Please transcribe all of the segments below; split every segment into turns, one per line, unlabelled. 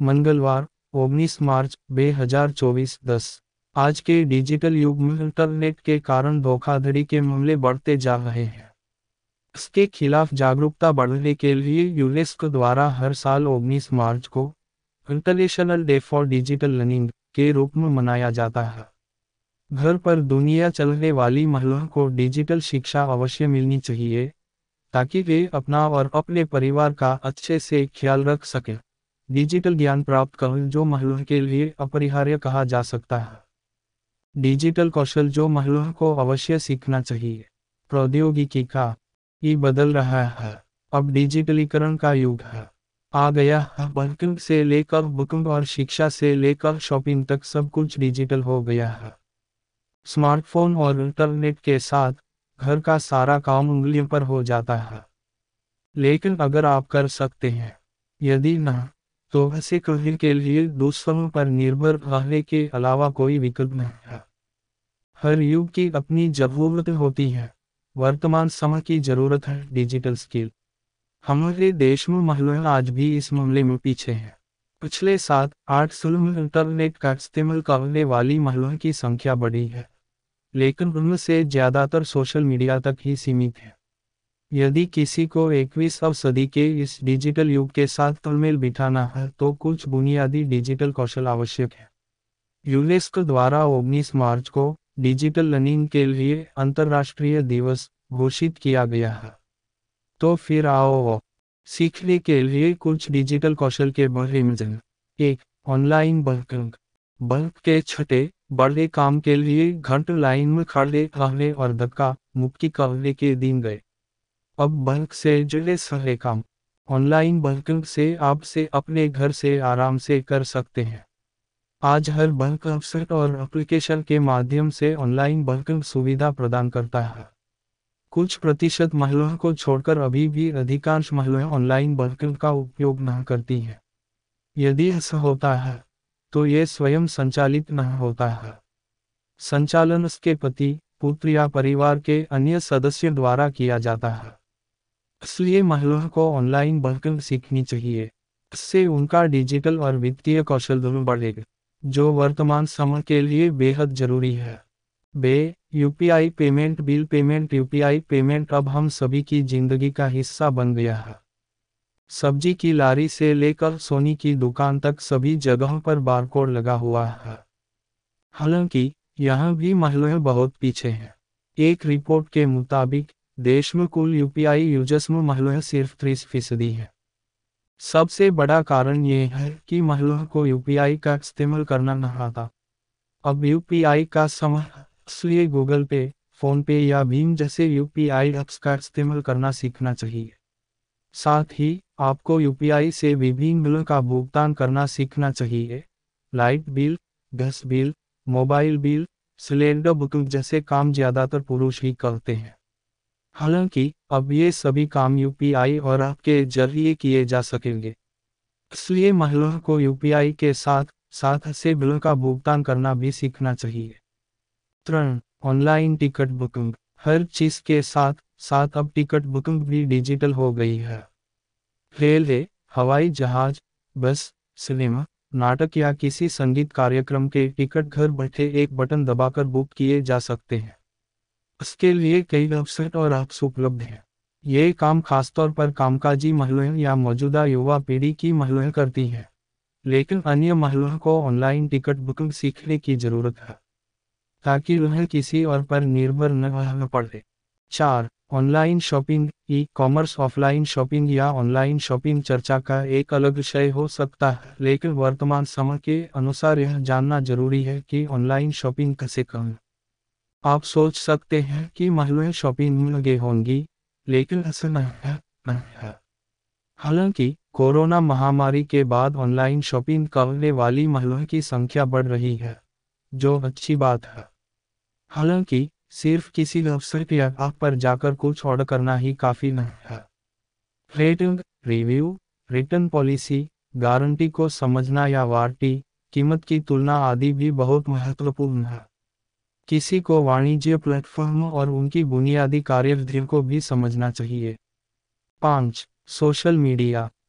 मंगलवार 19 मार्च 2024 10। आज के डिजिटल युग में इंटरनेट के कारण धोखाधड़ी के मामले बढ़ते जा रहे हैं। इसके खिलाफ जागरूकता बढ़ाने के लिए यूनेस्को द्वारा हर साल 19 मार्च को international day for digital learning के रूप में मनाया जाता है। घर पर दुनिया चलने वाली महिलाओं को डिजिटल शिक्षा अवश्य मिलनी चाहिए, ताकि वे अपना और अपने परिवार का अच्छे से ख्याल रख सकें। डिजिटल ज्ञान प्राप्त करें जो महिलाओं के लिए अपरिहार्य कहा जा सकता है। डिजिटल कौशल जो महिलाओं को अवश्य सीखना चाहिए। प्रौद्योगिकी का ये बदल रहा है। अब डिजिटलीकरण का युग है। आ गया है। बैंकिंग से लेकर बुकिंग और शिक्षा से लेकर शॉपिंग तक सब कुछ डिजिटल हो गया है। स्मार्टफोन और इंटरनेट के साथ घर का सारा काम उंगलियों पर हो जाता है। लेकिन अगर आप कर सकते हैं, यदि न, तो ऐसे करने के लिए दूसरों पर निर्भर रहने के अलावा कोई विकल्प नहीं है। हर युग की अपनी जरूरतें होती हैं। वर्तमान समय की जरूरत है डिजिटल स्किल। हमारे देश में महिलाएं आज भी इस मामले में पीछे हैं। पिछले 7-8 सालों में इंटरनेट का इस्तेमाल करने वाली महिलाओं की संख्या बढ़ी है, लेकिन उनमें से ज्यादातर सोशल मीडिया तक ही सीमित है। यदि किसी को 21वीं सदी के इस डिजिटल युग के साथ तालमेल बिठाना है तो कुछ बुनियादी डिजिटल कौशल आवश्यक है। यूनेस्को द्वारा 19 मार्च को डिजिटल लर्निंग के लिए अंतर्राष्ट्रीय दिवस घोषित किया गया है। तो फिर आओ सीखने के लिए कुछ डिजिटल कौशल के बारे में जानें। 1. Online banking. बैंक के छोटे बड़े काम के लिए घंटों लाइन में खड़े रहने और धक्का मुक्की करने के दिन गए। अब बैंक से जुड़े सारे काम ऑनलाइन बैंकिंग से आप अपने घर से आराम से कर सकते हैं। आज हर बैंक वेबसाइट और एप्लीकेशन के माध्यम से ऑनलाइन बैंकिंग सुविधा प्रदान करता है। कुछ प्रतिशत महिलाओं को छोड़कर अभी भी अधिकांश महिलाएं ऑनलाइन बैंकिंग का उपयोग नहीं करती हैं। यदि ऐसा होता है तो ये स्वयं संचालित नहीं होता है। संचालन उसके पति, पुत्र या परिवार के अन्य सदस्यों द्वारा किया जाता है। इसलिए महिलाओं को ऑनलाइन बैंकिंग सीखनी चाहिए। इससे उनका डिजिटल और वित्तीय कौशल दोनों बढ़ेगा, जो वर्तमान समय के लिए बेहद जरूरी है। UPI payment. Bill payment. UPI payment अब हम सभी की जिंदगी का हिस्सा बन गया है। सब्जी की लारी से लेकर सोने की दुकान तक सभी जगहों पर बारकोड लगा हुआ है। हालांकि यहाँ भी महिलाएं बहुत पीछे हैं। एक रिपोर्ट के मुताबिक देश में कुल यूपीआई यूजर्स में महिलाएं सिर्फ 30% हैं। सबसे बड़ा कारण ये है कि महिलाओं को यूपीआई का इस्तेमाल करना नहीं आता। अब यूपीआई का समय है, इसलिए गूगल पे, फोन पे या भीम जैसे यूपीआई ऐप्स का इस्तेमाल करना सीखना चाहिए। साथ ही आपको यूपीआई से विभिन्न बिलों का भुगतान करना सीखना चाहिए। Light bill, gas bill, mobile bill, cylinder booking जैसे काम ज्यादातर पुरुष ही करते हैं। हालांकि अब ये सभी काम यूपीआई और ऐप के जरिए किए जा सकेंगे। इसलिए महिलाओं को यूपीआई के साथ साथ ऐसे बिलों का भुगतान करना भी सीखना चाहिए। 3. Online ticket booking. हर चीज के साथ साथ अब टिकट बुकिंग भी डिजिटल हो गई है। रेलवे, हवाई जहाज, बस, सिनेमा, नाटक या किसी संगीत कार्यक्रम के टिकट घर बैठे एक बटन दबाकर बुक किए जा सकते हैं। इसके लिए कई वेबसाइट और ऐप्स उपलब्ध हैं। ये काम खासतौर पर कामकाजी महिलाएं या मौजूदा युवा पीढ़ी की महिलाएं करती हैं, लेकिन अन्य महिलाओं को ऑनलाइन टिकट बुकिंग सीखने की जरूरत है, ताकि उन्हें किसी और पर निर्भर न रहना पड़े। 4. Online shopping. E commerce offline shopping या ऑनलाइन शॉपिंग चर्चा का एक अलग विषय हो सकता है, लेकिन वर्तमान समय के अनुसार यह जानना जरूरी है कि ऑनलाइन शॉपिंग कैसे करें। आप सोच सकते हैं कि महिलाएं शॉपिंग में लगे होंगी, लेकिन ऐसा नहीं है। हालांकि कोरोना महामारी के बाद ऑनलाइन शॉपिंग करने वाली महिलाओं की संख्या बढ़ रही है, जो अच्छी बात है। हालांकि सिर्फ किसी वेबसाइट या ऐप पर जाकर कुछ ऑर्डर करना ही काफी नहीं है। Rating, review, return policy, guarantee को समझना या वारंटी, कीमत की तुलना आदि भी बहुत महत्वपूर्ण है। किसी को वाणिज्य प्लेटफॉर्म और उनकी बुनियादी कार्यविधियों को भी समझना चाहिए। 5. Social media.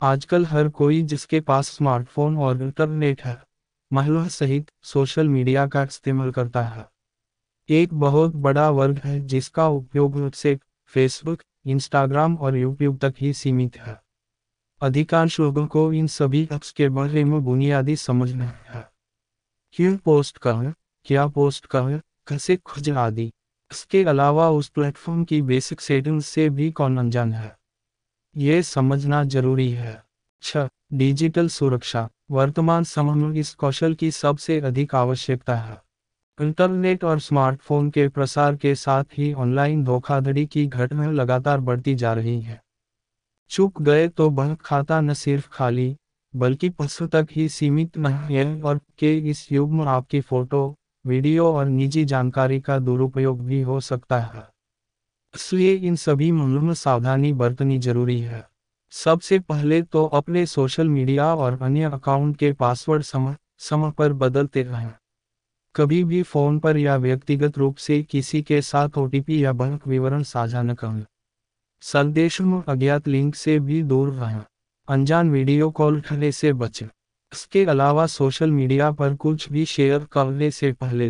आजकल हर कोई जिसके पास स्मार्टफोन और इंटरनेट है, महिला सहित सोशल मीडिया का इस्तेमाल करता है। एक बहुत बड़ा वर्ग है जिसका उपयोग व्हाट्सएप, फेसबुक, इंस्टाग्राम और यूट्यूब तक ही सीमित है। अधिकांश लोगों को इन सभी ऐप्स के बारे में बुनियादी समझ नहीं है। क्यों पोस्ट करें, क्या पोस्ट करें, कैसे खोजें आदि। इसके अलावा उस प्लेटफॉर्म की बेसिक सेटिंग्स से भी कौन अनजान है, ये समझना जरूरी है। 6. डिजिटल सुरक्षा। वर्तमान समय में इस कौशल की सबसे अधिक आवश्यकता है। इंटरनेट और स्मार्टफोन के प्रसार के साथ ही ऑनलाइन धोखाधड़ी की घटनाएं लगातार बढ़ती जा रही हैं। चूक गए तो बैंक खाता न सिर्फ खाली, बल्कि पैसों तक ही सीमित नहीं है और के इस युग में आपकी फोटो, वीडियो और निजी जानकारी का दुरुपयोग भी हो सकता है। इसलिए इन सभी मामलों में सावधानी बरतनी जरूरी है। सबसे पहले तो अपने सोशल मीडिया और अन्य अकाउंट के पासवर्ड समय समय पर बदलते रहें। कभी भी फोन पर या व्यक्तिगत रूप से किसी के साथ ओटीपी या बैंक विवरण साझा न करें। संदेशों में अज्ञात लिंक से भी दूर रहें। अनजान वीडियो कॉल करने से बचें। इसके अलावा सोशल मीडिया पर कुछ भी शेयर करने से पहले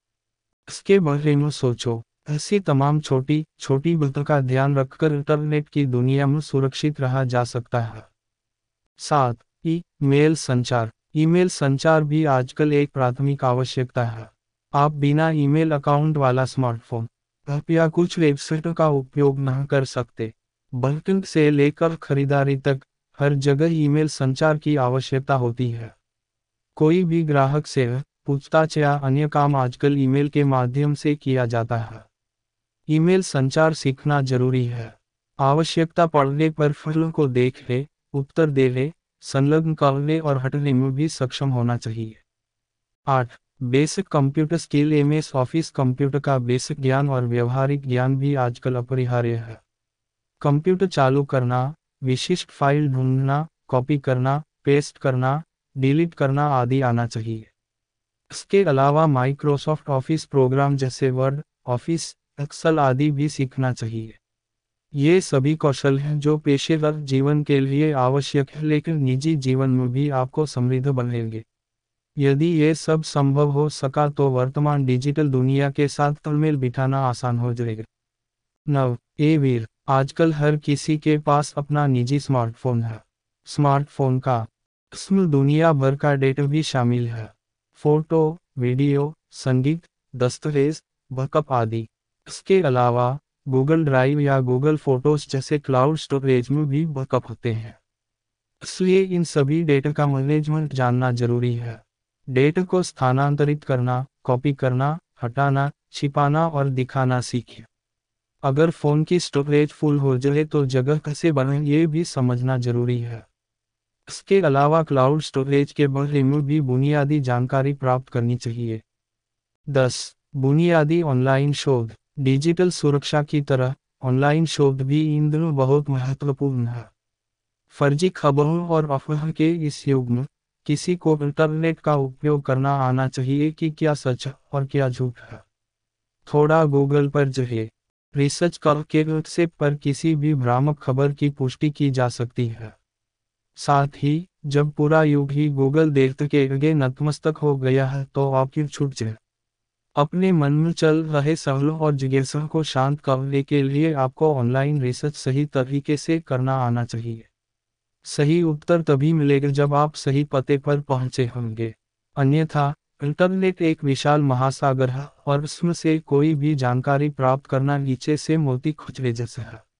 इसके बारे में सोचो। ऐसी तमाम छोटी छोटी बातों का ध्यान रखकर इंटरनेट की दुनिया में सुरक्षित रहा जा सकता है। 7. ईमेल संचार। ईमेल संचार भी आजकल एक प्राथमिक आवश्यकता है। आप बिना ईमेल अकाउंट वाला स्मार्टफोन, ऐप या कुछ वेबसाइटों का उपयोग नहीं कर सकते। बैंकिंग से लेकर खरीदारी तक हर जगह ईमेल संचार की आवश्यकता होती है। कोई भी ग्राहक सेवा, पूछताछ या अन्य काम आजकल ईमेल के माध्यम से किया जाता है। ईमेल संचार सीखना जरूरी है। आवश्यकता पड़ने पर फाइलों को देख ले, उत्तर दे ले, संलग्न करने और हटने में भी सक्षम होना चाहिए। 8. Basic computer skill. MS Office computer का बेसिक ज्ञान और व्यवहारिक ज्ञान भी आजकल अपरिहार्य है। कंप्यूटर चालू करना, विशिष्ट फाइल ढूंढना, कॉपी करना, पेस्ट करना, डिलीट करना आदि आना चाहिए। इसके अलावा माइक्रोसॉफ्ट ऑफिस प्रोग्राम जैसे वर्ड, ऑफिस, एक्सेल आदि भी सीखना चाहिए। ये सभी कौशल हैं जो पेशेवर जीवन के लिए आवश्यक है लेकिन निजी जीवन में भी आपको समृद्ध बनाएंगे। यदि ये सब संभव हो सका तो वर्तमान डिजिटल दुनिया के साथ तालमेल बिठाना आसान हो जाएगा। 9. वीर। आजकल हर किसी के पास अपना निजी स्मार्टफोन है। स्मार्टफोन का इसमें दुनिया भर का डेटा भी शामिल है। फोटो, वीडियो, संगीत, दस्तावेज, बैकअप आदि। इसके अलावा गूगल ड्राइव या गूगल फोटोज जैसे क्लाउड स्टोरेज में भी बैकअप होते हैं। इसलिए इन सभी डेटा का मैनेजमेंट जानना जरूरी है। डेटा को स्थानांतरित करना, कॉपी करना, हटाना, छिपाना और दिखाना सीखें। अगर फ़ोन की स्टोरेज फुल हो जाए तो जगह कैसे बनाएं ये भी समझना जरूरी है। इसके अलावा क्लाउड स्टोरेज के बारे में भी बुनियादी जानकारी प्राप्त करनी चाहिए। 10. बुनियादी ऑनलाइन शोध। डिजिटल सुरक्षा की तरह ऑनलाइन शोध भी इन दिनों बहुत महत्वपूर्ण है। फर्जी खबरों और अफवाह के इस युग में किसी को इंटरनेट का उपयोग करना आना चाहिए कि क्या सच है और क्या झूठ है। थोड़ा गूगल पर जाइए, रिसर्च करके व्हाट्सएप पर किसी भी भ्रामक खबर की पुष्टि की जा सकती है। साथ ही जब पूरा युग ही गूगल देखते के आगे नतमस्तक हो गया है तो आपकी छूट जाए। अपने मन में चल रहे सवालों और जिज्ञासा को शांत करने के लिए आपको ऑनलाइन रिसर्च सही तरीके से करना आना चाहिए। सही उत्तर तभी मिलेगा जब आप सही पते पर पहुंचे होंगे। अन्यथा इंटरनेट एक विशाल महासागर है और इसमें से कोई भी जानकारी प्राप्त करना नीचे से मोती खोजने जैसा है।